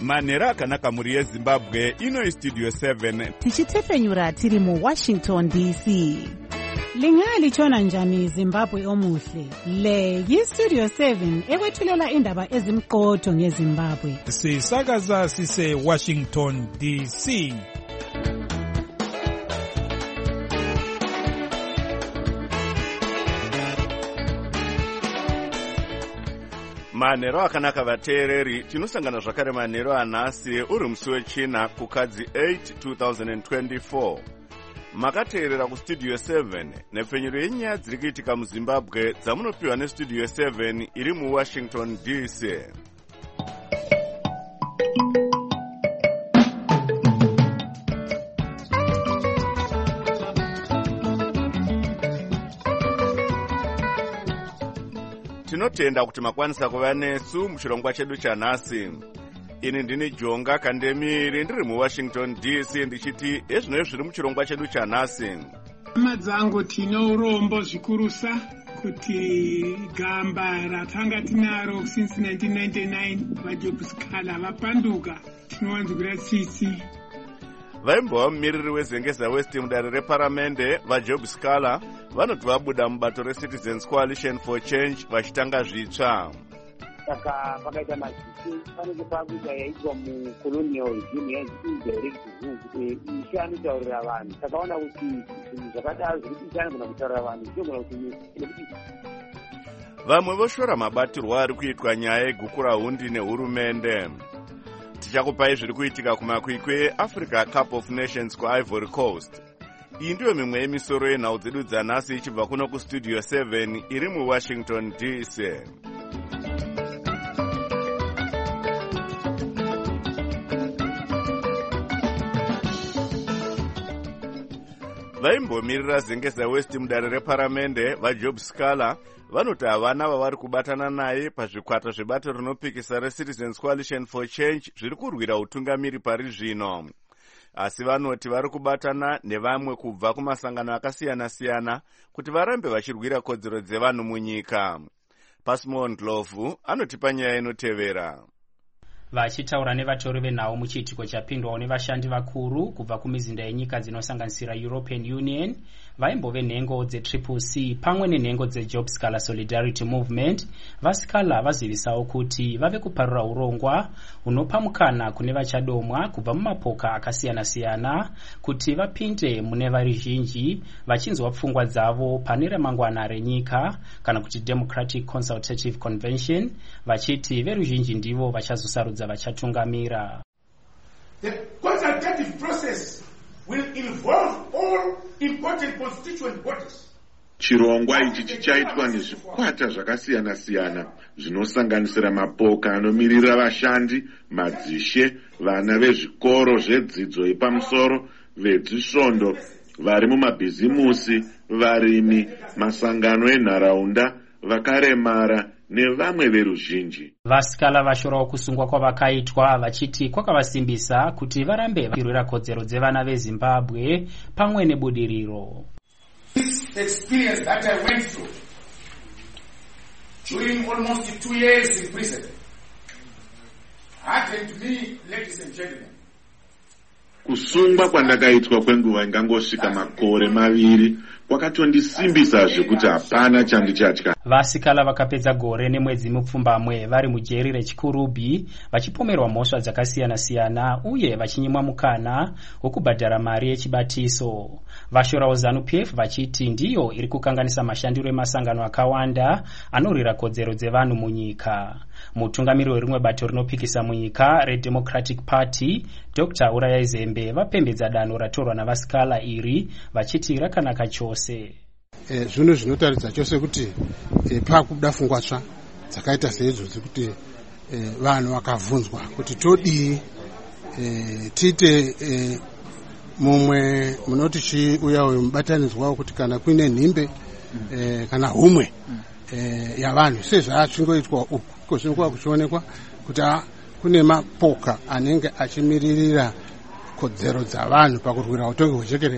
Manhero akanaka muri yeZimbabwe, ino Studio 7. Tichitefenyura tiri mu Washington DC. Lingali chona njani Zimbabwe omuhle. Le yiStudio 7 ekwethulela indaba ezimqotho ngeZimbabwe. Sisakaza sise Washington DC. Manhero akanaka vateereri, tinosangana zvakare manhero anhasi uri musi wechina kukadzi 8 2024. Makateerera kuStudio 7 nepfenyuro yenyaya dziri kuitika muZimbabwe dzamunopiwa neStudio 7 iri muWashington DC. Tinotenda kuti makwanisa kuva nesu muchirongwa chedu chanhasi. Ini ndini Jonga Kandemiri ndiri muWashington DC ndichiti ezvino zviri muchirongwa chedu chanhasi. Madzango tino urombo zvikurusa kuti gamba ratanga tinaro since 1999 vaJobskala vapanduka tinowanzwira tsitsi. Vaimbova mumiriri weZengeza West mudare reparamende vaJobskala vanoti vabuda mubato reCitizens Coalition for Change vachitanga zvitsva. Saka pakaita matsitsi panenge pakuita yaitwa mucolonial regime yaindirect rule ishe anotaurira vanhu. Takaona kuti zvinhu zvakadaro zviri kuti anogona kutaurira vanhu zvinogona kuti vamwe voshora mabatirwo ari kuitwa nyaya yegukura hundi nehurumende. Tichakupai zviri kuitika kumakwikwi eAfrica Cup of Nations kuIvory Coast. Iyi ndiyo mimwe yemisoro yenhau dzedu dzanhasi ichibva kuno kuStudio 7 iri muWashington DC. Vaimbomirira Zengeza West mudare reparamende vaJobskala vanoti havana vavari kubatana naye pazvikwata zvebato rinopikisa reCitizens Coalition for Change zviri kurwira utungamiri pari zvino. Asi vanoti vari kubatana nevamwe kubva kumasangano akasiyana-siyana kuti varambe vachirwira kodzero dzevanhu munyika. Pasmon Ndlovu anotipa nyaya inotevera. Vachitaura nevatori venhau muchiitiko chapindwawo nevashandi vakuru kubva kumizinda yenyika dzinosanganisira European Union, vaimbove nhengo dzeCCC pamwe nenhengo dzeJobskala Solidarity Movement, vaskala vazivisawo kuti vave kuparura urongwa hunopa mukana kune vachadomwa kubva mumapoka akasiyana-siyana kuti vapinde mune varizhinji vachinzwa pfungwa dzavo pane ramangwana renyika kana kuti Democratic Consultative Convention, vachiti veruzhinji ndivo vachazosarudza vachatungamira. The consultative process will involve all important constituent bodies. Chirongwa ichi chichaitwa nezvikwata zvakasiyana-siyana zvinosanganisira mapoka anomirira vashandi, madzishe, vana vezvikoro zvedzidzo yepamusoro, vedzisvondo, vari mumabhizimusi, varimi, masangano enharaunda, vakaremara nevamwe veruzhinji. Vaskala vashorawo kusungwa kwavakaitwa vachiti kwakavasimbisa kuti varambe vachirwira kodzero dzevana veZimbabwe pamwe nebudiriro. This experience that I went through during almost 2 years in prison hardened me, ladies and gentlemen. Kusungwa kwandakaitwa kwenguva ingangosvika makore maviri kwakatondisimbisa zvekuti hapana chandichatya. Vasikala vakapedza gore nemwedzi mupfumbamwe vari mujeri reChikurubi vachipomerwa mhosva dzakasiyana-siyana uye vachinyimwa mukana wokubhadhara mari yechibatiso. Vashorawo ZANU-PF vachiti ndiyo iri kukanganisa mashandiro emasangano akawanda anorwira kodzero dzevanhu munyika. Mutungamiri werimwe bato rinopikisa munyika reDemocratic Party, Dr. Uraya Zembe, vapembedza danho ratorwa navasikala iri vachiti rakanaka chose. Zvino zvinotaridza chose kuti pakubuda pfungwa tsva dzakaita seidzodzo kuti vanhu vakavhunzwa kuti todii tiite mumwe munoti chiuya uyu mubatanidzwa kuti kana kuine nhimbe kana humwe yavanhu sezvaachingoitwa uko zvinokuva kuchionekwa kuti kune mapoka anenge achimiririra kodzero dzavanhu pakurwira utongi hwechekerere.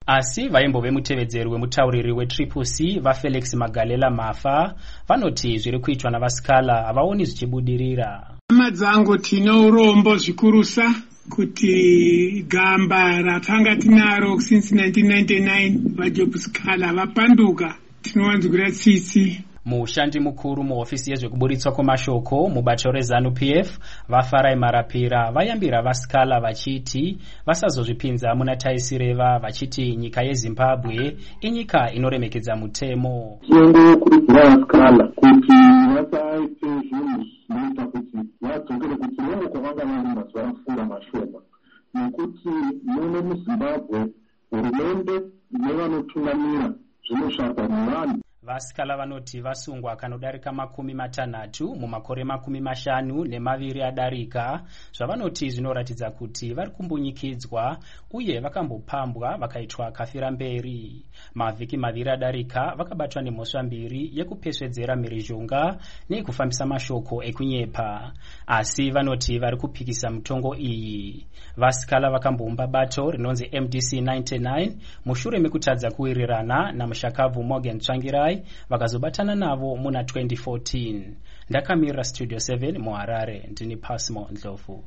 asi vaimbove mutevedzeri wemutauriri wetriple C vafelix magalela mafa vanoti zviri kuitwa navasikala havaoni zvichibudirira. Hama dzangu tine urombo zvikurusa kuti gamba ratanga tinaro since 1999 vaJobSkala vapanduka. Tinowanzwira tsitsi. Mushandi mukuru muhofisi yezvekuburitswa kwemashoko mubato reZANU-PF vaFarai Marapira vayambira vasikala vachiti vasazozvipinza muna taisireva vachiti nyika yeZimbabwe inyika inoremekedza mutemo. Tinongokurudzira vasikala kuti vasaite zvinhu zvinoita kuti vadzokere kuti vamwe kwavanga vari mazuva apfuura mashoma, nekuti muno muZimbabwe hurumende nevanotungamira zvinosvaka nevanhu. Vasikala vanoti vasungwa kanodarika 60 mumakore 52 adarika, zvavanoti zvinoratidza kuti vari kumbunyikidzwa uye vakambopambwa vakaitwa kafira mberi. Mavhiki 2 adarika vakabatwa nemhosva 2 yekupesvedzera mhirizhonga nekufambisa mashoko ekunyepa, asi vanoti vari kupikisa mitongo iyi. Vasikala vakamboumba bato rinonzi MDC 99 mushure mekutadza kuwirirana namushakabvu Morgan Tsvangirai vakazobatana navo muna 2014. Ndakamirira Studio 7 muHarare, ndini Pasmo Ndlovu.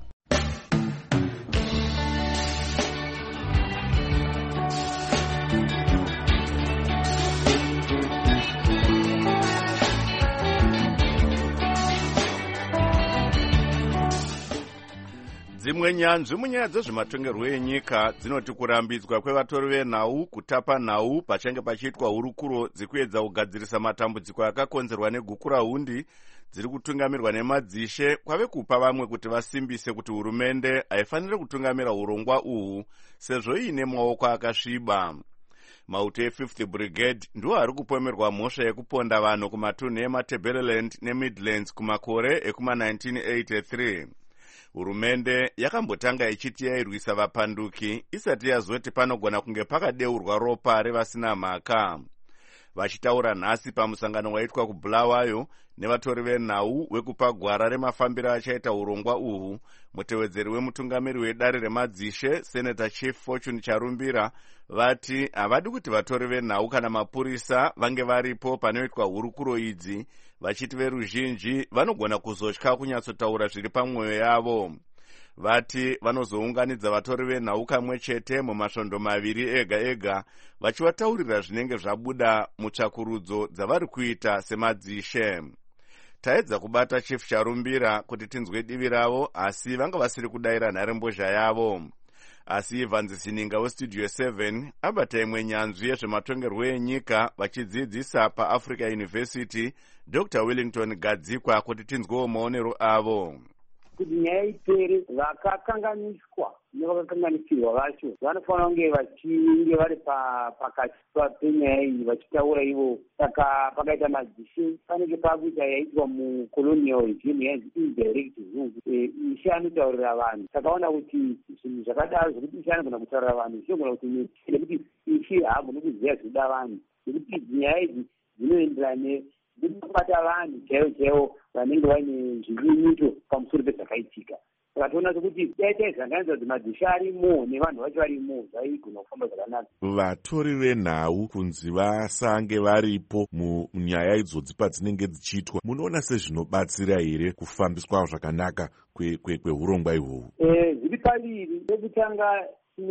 Dzimwe nyanzvi munyaya dzezvematongerwo enyika dzinoti kurambidzwa kwevatori venhau kutapa nhau pachange pachiitwa hurukuro dzekuedza kugadzirisa matambudziko akakonzerwa negukurahundi dziri kutungamirwa nemadzishe kwave kupa vamwe kuti vasimbise kuti hurumende haifaniri kutungamira urongwa uhu sezvo iine maoko akasviba. Mauto e5th Brigade ndiwo ari kupomerwa mhosva yekuponda vanhu kumatunhu emaTebeleland neMidlands kumakore ekuma1983. Hurumende yakambotanga ichiti yairwisa vapanduki isati yazoti panogona kunge pakadeurwa ropa revasina mhaka. Vachitaura nhasi pamusangano waitwa kuBulawayo nevatori venhau wekupa gwara remafambiro achaita urongwa uhu, mutevedzeri wemutungamiri wedare remadzishe Senator Chief Fortune Charumbira vati havadi kuti vatori venhau kana mapurisa vange varipo panoitwa hurukuro idzi, vachiti veruzhinji vanogona kuzotya kunyatsotaura zviri pamwoyo yavo. Vati vanozounganidza vatori venhau kamwe chete mumasvondo 2 ega ega vachivataurira zvinenge zvabuda mutsvakurudzo dzavari kuita semadzishe. Taedza kubata Chief Charumbira kuti tinzwe divi ravo, asi vanga vasiri kudayira nharembozha yavo. Asi Ivanzi Sininga weStudio 7 abata imwe nyanzvi yezvematongerwo enyika vachidzidzisa paAfrica University Dr. Wellington Gadzikwa kuti tinzwewo maonero avo. Kuti nyaya ipere, vakakanganiswa nevakakanganisirwa vacho vanofanira kunge vachinge vari pakati penyaya iyi vachitaura ivo. Saka pakaita madzishe panenge pakuita yaitwa mucolonial regime yanzi indirect rule. Ishe anotaurira vanhu. Takaona kuti zvinhu zvakadaro zvokuti ishe anogona kutaurira vanhu zvinogona kuti nekuti ishe haagoni kuziva zvinoda vanhu, nekuti nyaya idzi dzinoenderana nekubata vanhu chaivo vanenge vaine zvinyunyuto pamusoro pezvakaitika. Saka toona kuti taitaisanganidza kuti madzishe arimo nevanhu vacho varimo zvaigona kufamba zvakanaka. Vatori venhau kunzi vasange varipo munyaya idzodzi padzinenge dzichiitwa, munoona sezvinobatsira here kufambiswa zvakanaka kwehurongwa ihwohwu? Zviri paviri. Rekutanga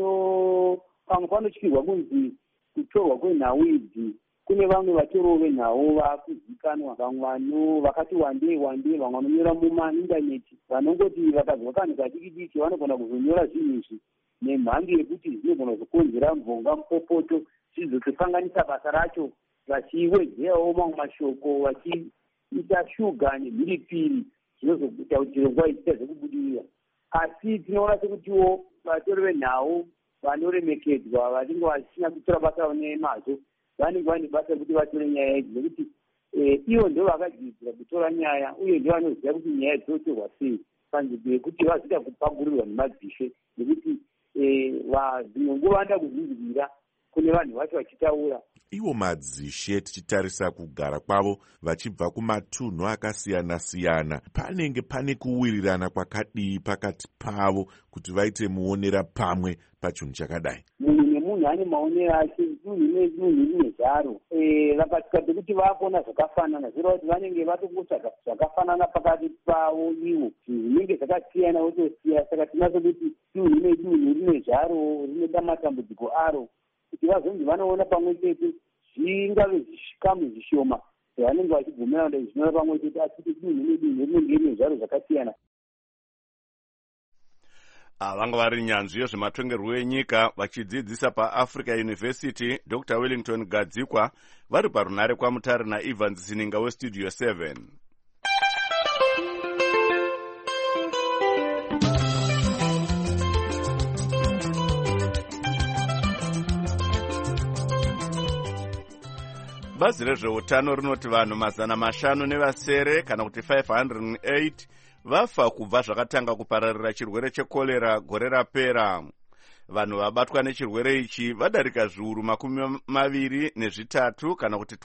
pamwe panotyirwa kunzi kutorwa kwenhau idzi kune vamwe vatoriwo venhau vakuzikanwa, vamwe vakati wandei vamwe vanonyora mumaindaneti vanongoti vakazwa kanhu kadiki vanogona kuzonyora zvinhu izvi nemhando yekuti zvinogona kukonzera mvonga mupopoto, zvizotokanganisa basa racho, vachiwedzerawo mamwe mashoko, vachiita shuga nemhiripiri zvinozoita kuti chirongwa ichita zvekubudirira. Asi tinoona sekutiwo vatori venhau vanoremekedzwa vanenge vachina kutora basa ravo nemazvo vanenge vane basa rekuti vatore nyaya idzi, nekuti ivo ndo vakadzidzira kutora nyaya uye ndo vanoziva kuti nyaya dzinotorwa sei panzvimbo yekuti vazoita kupagurirwa nemadzishe, nekuti dzimwe nguva vanoda kuzvinzwira kune vanhu vacho vachitaura. Ivo madzishe tichitarisa kugara kwavo vachibva kumatunhu akasiyana-siyana, panenge pane kuwirirana kwakadii pakati pavo kuti vaite muonera pamwe pachinhu chakadai? Munhu munhu ane maonero ake dunhu rine zvaro vakatikadze kuti vapona zvakafanana zvirova kuti vanenge vatokutsvaga zvakafanana pakati pavo ivo zvinenge zvakasiyana votosiya. Saka tinaso kuti dunhu rine zvaro rinoda matambudziko aro kuti vazonzi vanoona pamwe chete zvingave zvikamu zvishoma zvavanenge vachibvumirana kuti zvinoona pamwe chete asi kuti dunhu rinenge rine zvaro zvakasiyana. Vanga vari nyanzvi yezvematongerwo enyika vachidzidzisa paAfrica University Dr. Wellington Gadzikwa vari parunare kwaMutare naEvans Sininga weStudio 7. Bazi rezveutano rinoti vanhu 500 kana kuti 508 vafa kubva zvakatanga kupararira chirwere chekorera gore rapera. Vanhu vabatwa nechirwere ichi vadarika zviuru 23 kana kuti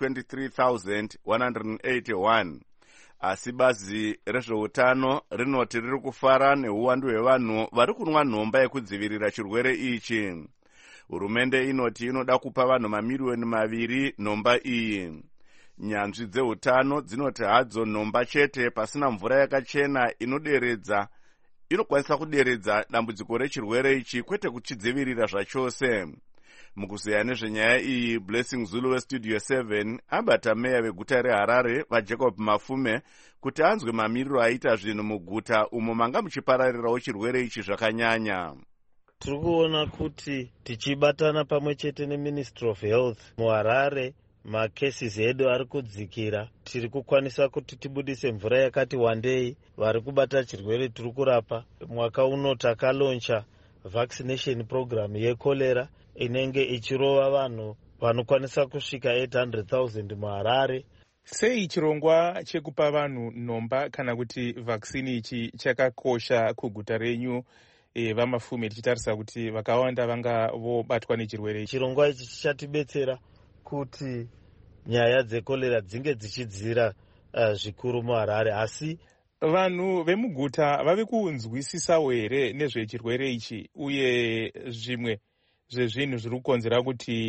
23,181. Asi bazi rezveutano rinoti riri kufara neuwandu hwevanhu vari kunwa nhomba yekudzivirira chirwere ichi. Hurumende inoti inoda kupa vanhu mamiliyoni 2 nhomba iyi. Nyanzvi dzeutano dzinoti hadzo nhomba chete pasina mvura yakachena inokwanisa kuderedza dambudziko rechirwere ichi kwete kuchidzivirira zvachose. Mukuzeya nezvenyaya iyi, Blessing Zulu weStudio 7 abata meya veguta reHarare vaJacob Mafume kuti anzwe mamiriro aita zvinhu muguta umo manga muchipararirawo chirwere ichi zvakanyanya. Tiri kuona kuti tichibatana pamwe chete neMinistry of Health muHarare macases edu ari kudzikira. Tiri kukwanisa kuti tibudise mvura yakati wandei. Vari kubata chirwere tiri kurapa. Mwaka uno takaloncha vaccination program yekolera inenge ichirova vanhu vanokwanisa kusvika 800,000 muHarare. Sei chirongwa chekupa vanhu nhomba kana kuti vaccine ichi chakakosha kuguta renyu vaMafume, tichitarisa kuti vakawanda vanga vobatwa nechirwere? Chirongwa ichi chichatibetsera kuti nyaya dzekolera dzinge dzichidzira zvikuru muHarare. Asi vanhu vemuguta vave kunzwisisawo here nezvechirwere ichi uye zvimwe zvezvinhu zviri kukonzera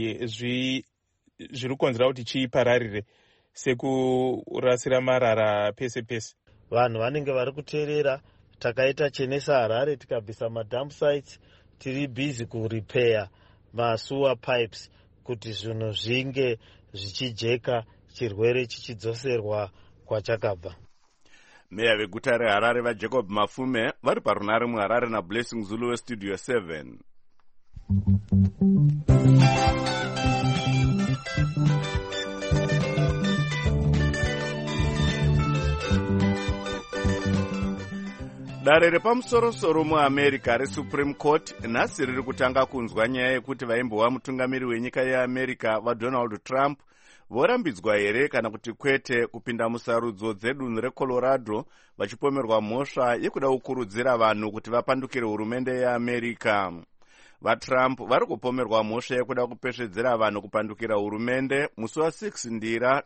kuti chipararire sekurasira marara pese pese? Vanhu vanenge vari kuteerera. Takaita chenesa Harare tikabvisa madump sites. Tiri busy kurepair masewer pipes kuti zvinhu zvinge zvichijeka, chirwere chichidzoserwa kwachakabva. Meya veguta reHarare vaJacob Mafume vari parunare muHarare naBlessing Zulu weStudio 7. Dare repamusoro-soro muAmerica reSupreme Court nhasi riri kutanga kunzwa nyaya yekuti vaimbova mutungamiri wenyika yeAmerica vaDonald Trump vorambidzwa here kana kuti kwete kupinda musarudzo dzedunhu reColorado vachipomerwa mhosva yekuda kukurudzira vanhu kuti vapandukire hurumende yeAmerica. VaTrump vari kupomerwa mhosva yekuda kupesvedzera vanhu kupandukira hurumende musi wa6 Ndira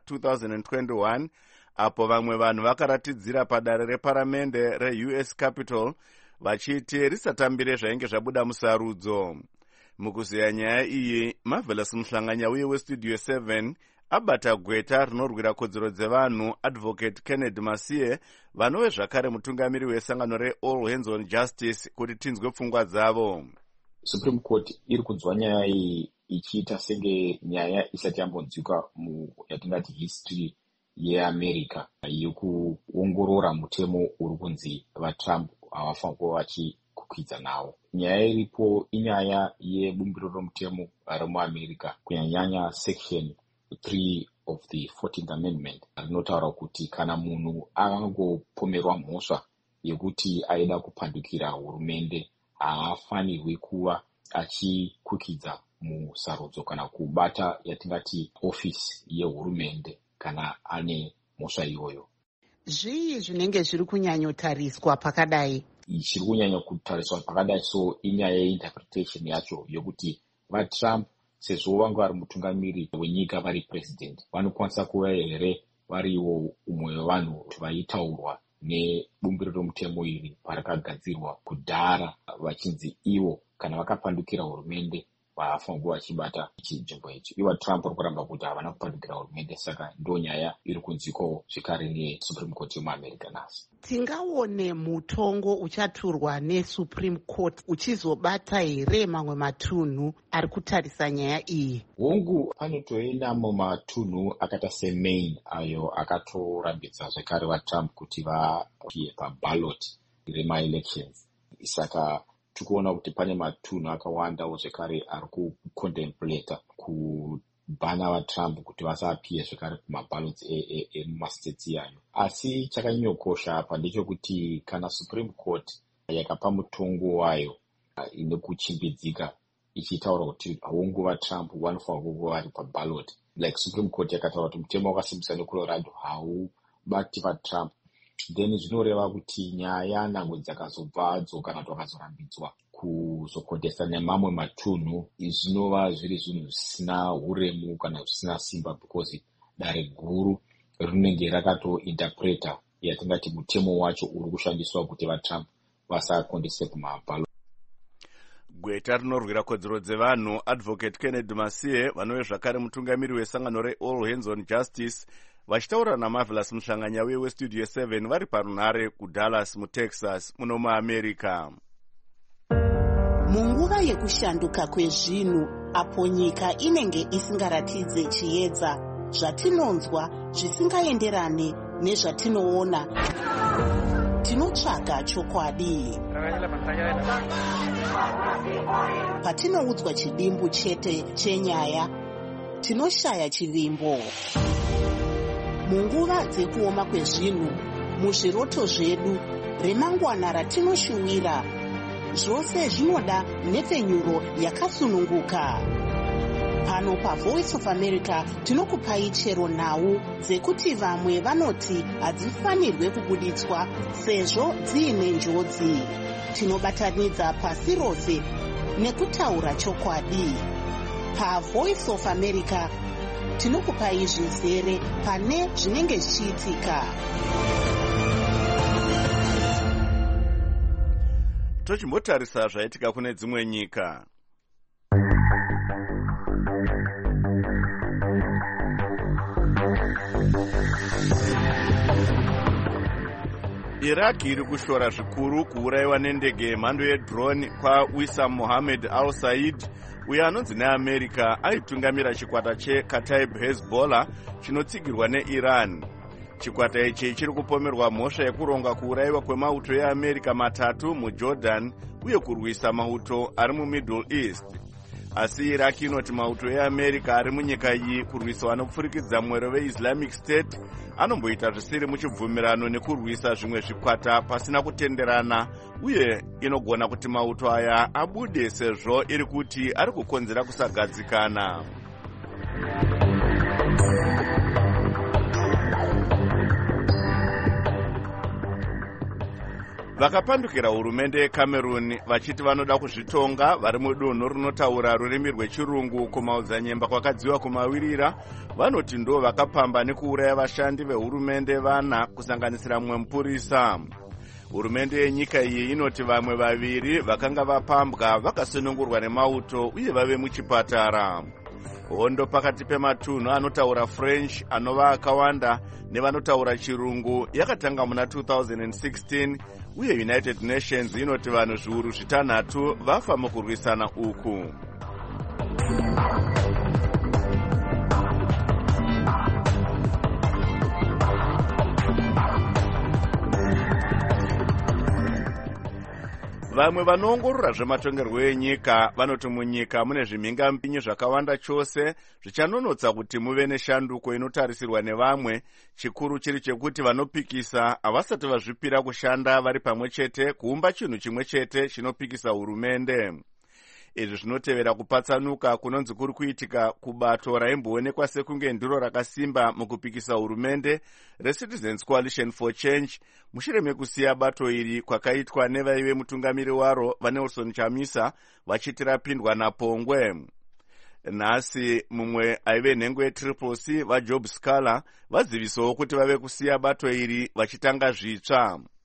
2021 apo vamwe vanhu vakaratidzira padare reparamende reUS Capitol vachiti risatambire zvainge zvabuda musarudzo. Mukuzeya nyaya iyi, Marvelous Muhlanganyauye weStudio 7 abata gweta rinorwira kodzero dzevanhu Advocate Kennedy Masie vanove zvakare mutungamiri wesangano reAll Hands on Justice kuti tinzwe pfungwa dzavo. Supreme Court iri kunzwa nyaya iyi ichiita senge nyaya isati yambonzwika yatingati history yeAmerica yekuongorora mutemo uri kunzi vaTrump havafanira kuva vachikukwidza nawo. Nyaya iripo inyaya yebumbiro romutemo remuAmerica, kunyanya section 3 of the 14th Amendment rinotaura kuti kana munhu angopomerwa mhosva yekuti aida kupandukira hurumende haafanirwi kuva achikukidza musarudzo kana kubata yatingati ofisi yehurumende kana ane mhosva iyoyo. Zvii zvinenge zviri kunyanyotariswa pakadai? Chiri kunyanya kutariswa pakadai so inyaya yeinterpretation yacho yokuti vaTrump sezvo vanga vari mutungamiri wenyika vari president vanokwanisa kuva here variwo umwe wevanhu vaitaurwa nebumbiro romutemo iri parakagadzirwa kudhara vachinzi ivo kana vakapandukira hurumende vafangu vachibata chinzvimbo ichi. Iva Trump ari kuramba kuti havana kupandukira hurumende, saka ndo nyaya iri kunzwiko zvekare neSupreme Court yemuAmerica nhasi. Tingaone mutongo uchaturwa neSupreme Court uchizobata here mamwe matunhu ari kutarisa nyaya iyi? Hongu panotoenda mumatunhu akata seMaine ayo akatorambidza zvekare vaTrump kuti vapie paballot rema-elections. Saka tikuona kuti pane matunhu akawandawo zvekare ari kucontemplata kubhana vaTrump kuti vasapie zvekare kumaballots emumastates iyayo. Asi chakanyanyokosha apa ndechekuti kana Supreme Court yakapa mutongo wayo ine kuchimbidzika ichitaura kuti hongu vaTrump vanofanira kuva vari paballot, like Supreme Court yakataura kuti mutemo wakasimbiswa neColorado haubati vaTrump, then zvinoreva kuti nyaya nhango dzakazobvadzo kana kuti vakazorambidzwa kuzokontesta nemamwe matunhu, zvinova zviri zvinhu zvisina uremu kana zvisina simba, because dare guru rinenge rakatointerpreta yatingati mutemo wacho uri kushandiswa kuti vaTrump vasakonteste kumaballot. Gweta rinorwira kodzero dzevanhu Advocate Kennedy Masie vanove zvakare mutungamiri wesangano reAll Hands on Justice vachitaura naMarvelous Muhlanganya weStudio 7 vari parunhare kuDallas muTexas muno muAmerica. Munguva yekushanduka kwezvinhu apo nyika inenge isingaratidze chiedza, zvatinonzwa zvisingaenderane nezvatinoona, tinotsvaga chokwadi. Patinoudzwa chidimbu chete chenyaya, tinoshaya chivimbo. Munguva dzekuoma kwezvinhu, muzviroto zvedu, remangwana ratinoshuwira, zvose zvinoda nhepfenyuro yakasununguka. Pano paVoice of America tinokupai chero nhau dzekuti vamwe vanoti hadzifanirwe kubuditswa sezvo dziine njodzi. Tinobatanidza pasi rose nekutaura chokwadi. PaVoice of America tinokupai zvizere pane zvinenge zvichiitika. Tochimbotarisa zvaitika kune dzimwe nyika. Iraq iri kushora zvikuru kuurayiwa nendege yemhando yedrone kwaWissam Mohammed al-Said, uyo anonzi neAmerica aitungamira chikwata cheKataib Hezbollah chinotsigirwa neIran. Chikwata ichi chiri kupomerwa mhosva yekuronga kuurayiwa kwemauto eAmerica 3 muJordan uye kurwisa mauto ari muMiddle East. Asi Iraq inoti mauto eAmerica ari munyika iyi kurwiswa nokupfurikidza mwero veIslamic State anomboita zvisiri muchibvumirano nekurwisa zvimwe zvikwata pasina kutenderana, uye inogona kuti mauto aya abude sezvo iri kuti ari kukonzera kusagadzikana. Vakapandukira hurumende yeCameroon vachiti vanoda kuzvitonga vari mudunhu rinotaura rurimi rwechirungu kumaodzanyemba kwakadziwa kumawirira, vanoti ndo vakapamba nekuuraya vashandi vehurumende 4 kusanganisira mumwe mupurisa. Hurumende yenyika iyi inoti vamwe 2 vakanga vapambwa vakasunungurwa nemauto uye vave muchipatara. Hondo pakati pematunhu anotaura French anova akawanda nevanotaura chirungu yakatanga muna 2016, uye United Nations inoti vanhu zviuru 6 vafa mukurwisana uku. Vamwe vanoongorora zvematongerwo enyika vanoti munyika mune zvimhingampinyi zvakawanda chose zvichanonotsa kuti muve neshanduko inotarisirwa nevamwe, chikuru chiri chekuti vanopikisa havasati vazvipira kushanda vari pamwe chete kuumba chinhu chimwe chete chinopikisa hurumende. Izvi zvinotevera kupatsanuka kunonzi kuri kuitika kubato raimboonekwa sekunge ndiro rakasimba mukupikisa hurumende reCitizens Coalition for Change mushure mekusiya bato iri kwakaitwa nevaive mutungamiri waro vaNelson Chamisa vachiti rapindwa napongwe. Nhasi mumwe aive nhengo yeTriple-C vaJob Scholar vazivisawo kuti vave kusiya bato iri vachitanga zvitsva.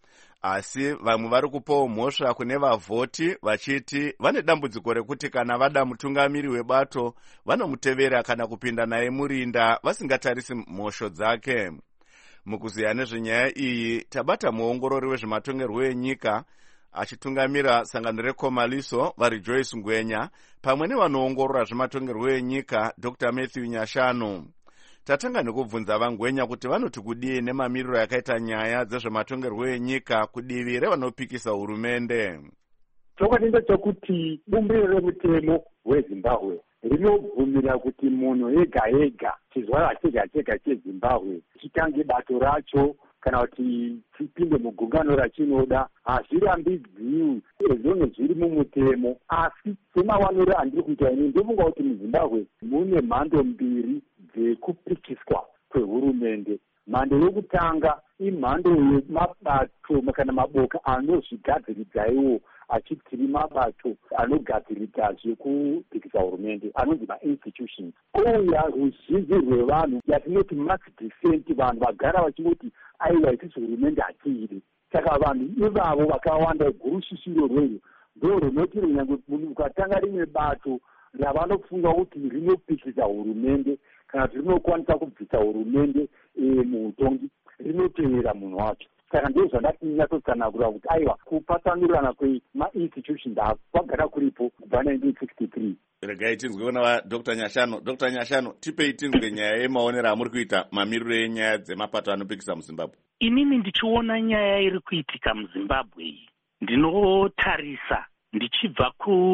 asi vamwe vari kupawo mhosva kune vavhoti vachiti vane dambudziko rekuti kana vada mutungamiri webato vanomutevera kana kupinda naye murinda vasingatarisi mhosho dzake. Mukuziya nezvenyaya iyi tabata muongorori wezvematongerwo enyika achitungamira sangano rekomaliso vari Joyce Ngwenya pamwe nevanoongorora zvematongerwo enyika Dr. Matthew Nyashanu. Tatanga nekubvunza vaNgwenya kuti vanoti kudii nemamiriro yakaita nyaya dzezvematongerwo enyika kudivi revanopikisa hurumende. Chokwadi ndechekuti bumbiro remutemo weZimbabwe rinobvumira kuti munhu ega ega chizvarwa chega chega cheZimbabwe chitange bato racho kana kuti chipinde mugungano rachinoda. Hazvirambidziwi ezvonge zviri mumutemo, asi semawaniro andiri kuita ini ndofunga kuti muZimbabwe mune mhando mbiri dzekupikiswa kwehurumende. Mhando yokutanga imhando yemabato kana maboka anozvigadziridza iwo achitiri mabato anogadziridza zvekupikisa hurumende anonzi ma-institutions. Ouya ruzhinji rwevanhu yatinoti mass dissent, vanhu vagara vachingoti aiwa isisi hurumende hatiiri. Saka vanhu ivavo vakawanda gurushishiro rweyo ndo runoti runyange munhu ukatanga rimwe bato ravanofunga kuti rinopikisa hurumende kana kuti rinokwanisa kubvisa hurumende muutongi rinotevera munhu wacho. Saka ndizvo zvandati nyatotsanagura kuti aiwa kupatsanurana kwema-institutions kwagara kuripo kubva 1963. Regai tinzwe kuna Dr. Nyashanu. Dr. Nyashanu, tipei tinzwe nyaya yemaonero amuri kuita mamiriro enyaya dzemapato anopikisa muZimbabwe. Inini ndichiona nyaya iri kuitika muZimbabwe iyi ndinotarisa ndichibva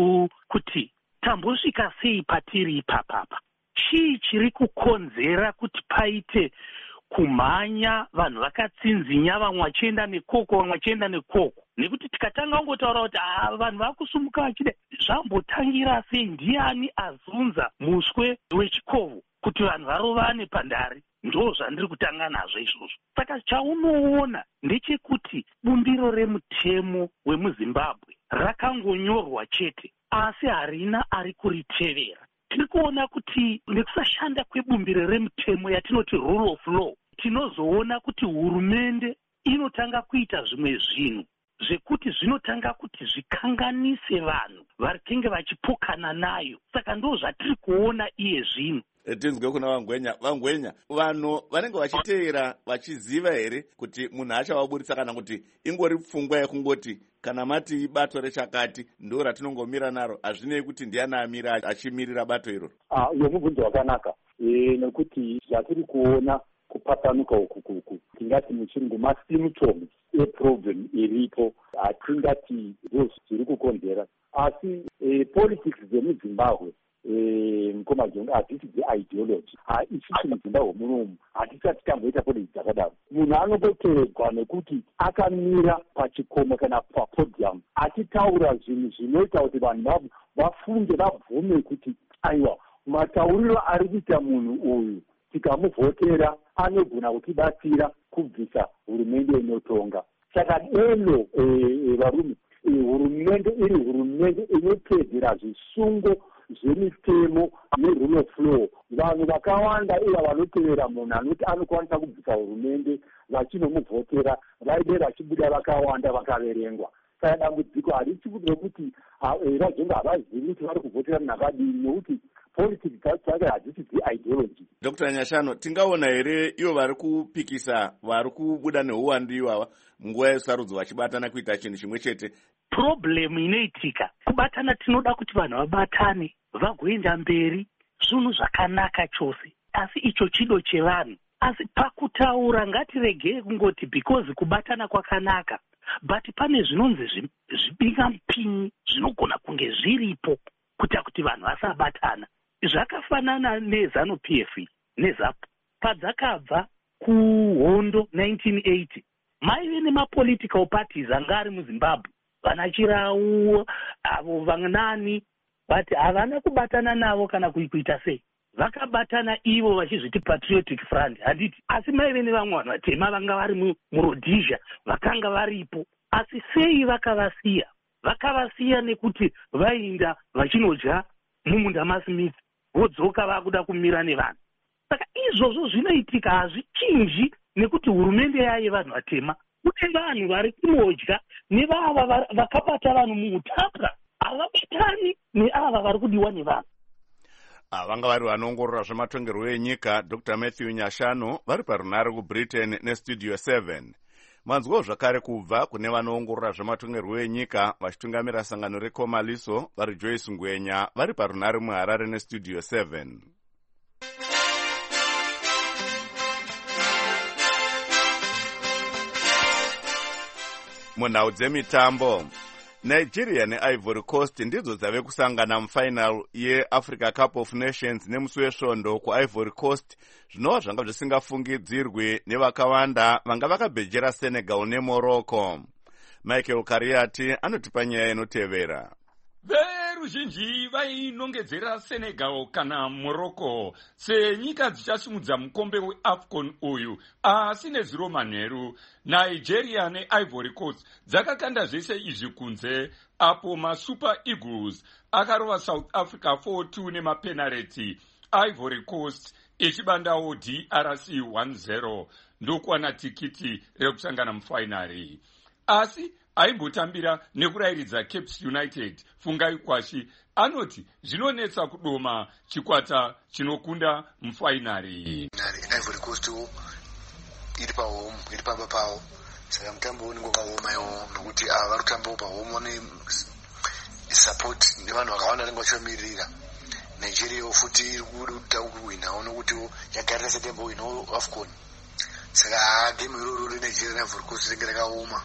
kuti tambosvika sei patiri ipapapa. Chii chiri kukonzera kuti paite kumhanya vanhu vakatsinzinya, vamwe vachienda nekoko vamwe vachienda nekoko? Nekuti tikatanga kungotaura kuti vanhu vakusumuka vachida zvambotangira sei, ndiani azunza muswe wechikovo kuti vanhu varovane pandare? Ndo zvandiri kutanga nazvo izvozvo. Saka chaunoona ndechekuti bumbiro remutemo wemuZimbabwe rakangonyorwa chete asi harina ari kuritevera. Tiri kuona kuti nekusashanda kwebumbiro remutemo yatinoti rule of law, tinozoona kuti hurumende inotanga kuita zvimwe zvinhu zvekuti zvinotanga kuti zvikanganise vanhu varinge vachipokana nayo. Saka ndo zvatiri kuona iye zvino. Tinzwe kuna vaNgwenya. vaNgwenya, vanhu vanenge vachiteera vachiziva here kuti munhu achavaburitsa kana kuti ingori pfungwa yekungoti kana mati bato rechakati ndo ratinongomira naro, hazvinei kuti ndiani amira achimirira bato iroro? Uyo mubvunzo wakanaka, nekuti zvatiri kuona kupatsanuka ukuku tingati muchirungu ma-symptoms eproblem iripo, hatingati ndo zviri kukonzera. Asi politics dzemuZimbabwe mukoma jonga hadzisi dze-ideology. Isusu muZimbabwe munomu hatisati tamboita politics dzakadaro. Munhu anongoteregwa nekuti akamira pachikomo kana papodium achitaura zvinhu zvinoita kuti vanhu vafunge vabvume kuti aiwa matauriro ari kuita munhu uyu tikamuvhotera anogona kutibatsira kubvisa hurumende inotonga. Saka deno varume, hurumende iri hurumende inotedzera zvisungo zvemitemo nerule of law. Vanhu vakawanda iva vanotevera munhu anoti anokwanisa kubvisa hurumende vachinomuvhotera vaide vachibuda vakawanda vakaverengwa. Saka dambudziko harisi rekuti vazonga havazivi kuti vari kuvhotera munhu akadini, nekuti politics dzake hadzisi dze-ideology. Dr. Nyashanu, tingaona here ivo vari kupikisa vari kubuda neuwandu ivava munguva yesarudzo vachibatana kuita chinhu chimwe chete? Problem inoitika kubatana, tinoda kuti vanhu vabatane vagoenda mberi, zvinhu zvakanaka chose, asi icho chido chevanhu. Asi pakutaura ngatiregei kungoti because kubatana kwakanaka, but pane zvinonzi zvibinga mupinyi zvinogona kunge zviripo kuita kuti vanhu vasabatana. Zvakafanana neZANU-PF neZAPU padzakabva kuhondo 1980, maive nemapolitical parties anga ari muZimbabwe, vana Chirau avo vanani, but havana kubatana navo kana kuita sei. Vakabatana ivo vachizviti Patriotic Front, handiti, asi maive nevamwe vanhu vatema vanga vari muRhodesia vakanga varipo. Asi sei vakavasiya? Vakavasiya nekuti vainda vachinodya mumunda maSmith vodzoka vakuda kumira nevanhu. Saka izvozvo zvinoitika hazvichinji nekuti hurumende yaye vanhu vatema. kune vanhu vari kunodya nevava vakabata vanhu muutapwa havabatani neava vari kudiwa nevanhu. Vanga vari vanoongorora zvematongerwo enyika Dr. Matthew Nyashanu vari parunare kuBritain neStudio 7. Manzwawo zvakare kubva kune vanoongorora zvematongerwo enyika vachitungamira sangano reKomaliso vari Joyce Ngwenya vari parunare muHarare neStudio 7. Munhau dzemitambo, Nigeria neIvory Coast ndidzo dzave kusangana mufainal yeAfrica Cup of Nations nemusi wesvondo kuIvory Coast, zvinova zvanga zvisingafungidzirwi nevakawanda vanga vakabhejera Senegal neMorocco. Michael Kariati anotipa nyaya inotevera. Veruzhinji vainongedzera Senegal kana Morocco senyika dzichasimudza mukombe weAFCON uyu, asi nezuro manheru Nigeria neIvory Coast dzakakanda zvese izvi kunze, apo maSuper Eagles akarova South Africa 4-2 nemapenalty, Ivory Coast ichibandawo DRC 1-0 ndokuwana tikiti rekusangana mufainari. Asi aimbotambira nekurayiridza Cape United Fungai Kwashi anoti zvinonetsa kudoma chikwata chinokunda mufainari. Ivory Coast iri pahome, iri pamba pawo, saka mutambo unenge wakaoma nokuti vari kutambawo pahome vane support nevanhu vakawanda vanenge vachivamirira. Nigeria futi iri kuda kuwinawo nokuti yagarira sedembo winawo AFCON, saka game iroro reNigeria neIvory Coast rinenge rakaoma.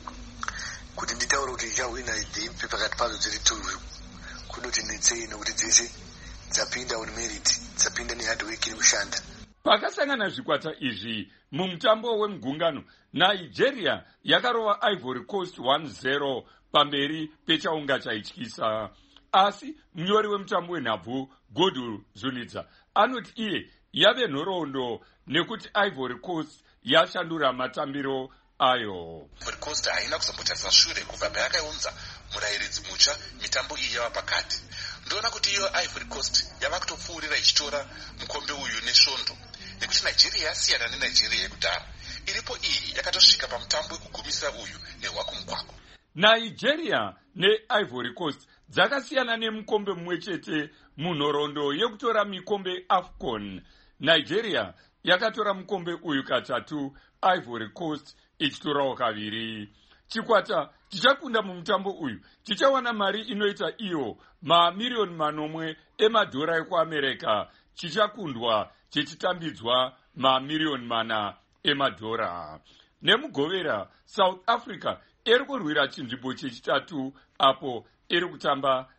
Kuti nditaura kuti ichawina dhipi pakati padzo dziri two kunoti netsei nokuti dzese dzapinda on merit, dzapinda nehard work iri kushanda. Pakasangana zvikwata izvi mumutambo wemugungano, Nigeria yakarova Ivory Coast 1-0 pamberi pechaunga chaityisa. Asi munyori wemutambo wenhabvu Godul Zunidza anoti iye yave nhoroondo nekuti Ivory Coast yashandura matambiro ayo. Ivory Coast haina kuzombotarisa shure kubva payakaunza murayiridzi mutsva mitambo iyi yava pakati. Ndoona kuti iyo Ivory Coast yava kutopfuurira ichitora mukombe uyu nesvondo, nekuti Nigeria yasiyana neNigeria yekudhara. Iripo iyi yakatosvika pamutambo wekugumisa uyu nehwako mukwako. Nigeria neIvory Coast dzakasiyana nemukombe mumwe chete munhoroondo yekutora mikombe AFCON. Nigeria yakatora mukombe uyu katatu, Ivory Coast ichitorawo kaviri. Chikwata chichakunda mumutambo uyu chichawana mari inoita iyo mamiliyoni manomwe emadhora ekuAmerica, chichakundwa chichitambidzwa mamiliyoni mana emadhora. Nemugovera, South Africa iri kurwira chinzvimbo chechitatu apo iri kutamba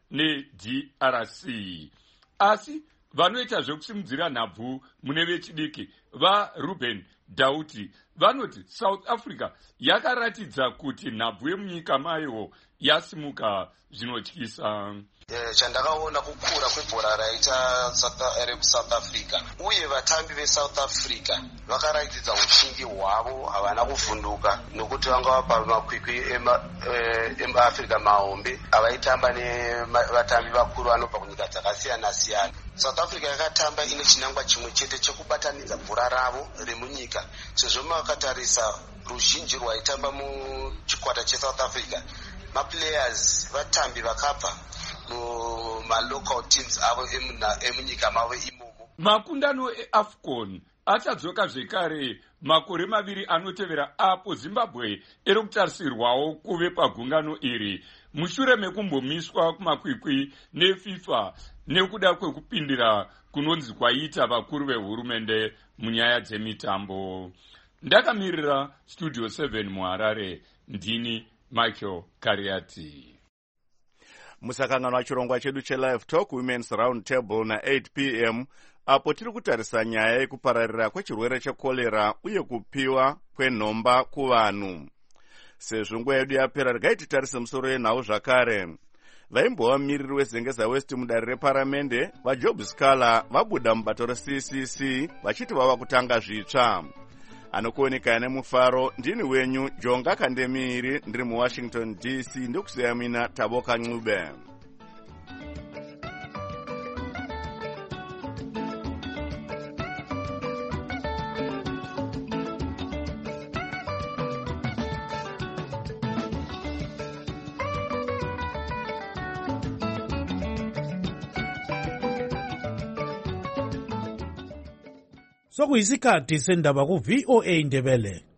neDRC. Asi vanoita zvekusimudzira nhabvu mune vechidiki vaRuben Dauti vanoti South Africa yakaratidza kuti nhabvu yemunyika mayo yasimuka zvinotyisa. Chandakaona kukura kwebhora raita South Africa uye vatambi veSouth Africa vakaratidza uchingi hwavo, havana kuvhunduka nokuti vanga vapa makwikwi eMaafrica mahombe avaitamba nevatambi vakuru vanobva kunyika dzakasiyana siyana. South Africa yakatamba ine chinangwa chimwe chete chekubatanidza bhora ravo remunyika, sezvo makatarisa ruzhinji rwaitamba muchikwata cheSouth Africa maplayers vatambi vakabva mumalocal teams avo emunyika mavo imomo. Makundano eAFCON achadzoka zvekare makore maviri anotevera apo Zimbabwe iri kutarisirwawo kuve pagungano iri mushure mekumbomiswa kumakwikwi neFIFA nekuda kwekupindira kunonzi kwaita vakuru vehurumende munyaya dzemitambo. Ndakamirira Studio 7 muHarare, ndini Michael Kariati. Musakanganwa chirongwa chedu cheLive Talk Women's Round Table na 8 p.m. apo tiri kutarisa nyaya yekupararira kwechirwere chekolera uye kupiwa kwenhomba kuvanhu. Sezvo nguva yedu yapera, regai titarise musoro yenhau zvakare. Vaimbova mumiriri weZengeza West mudare reparamende vaJob Scala vabuda mubato reCCC vachiti vava kutanga zvitsva. Anokuoneka nemufaro ndini wenyu Jonga Kandemiri, ndiri muWashington DC, ndokusiya mina Taboka Ncube. sokuyisikhathi sendaba ku-VOA Ndebele.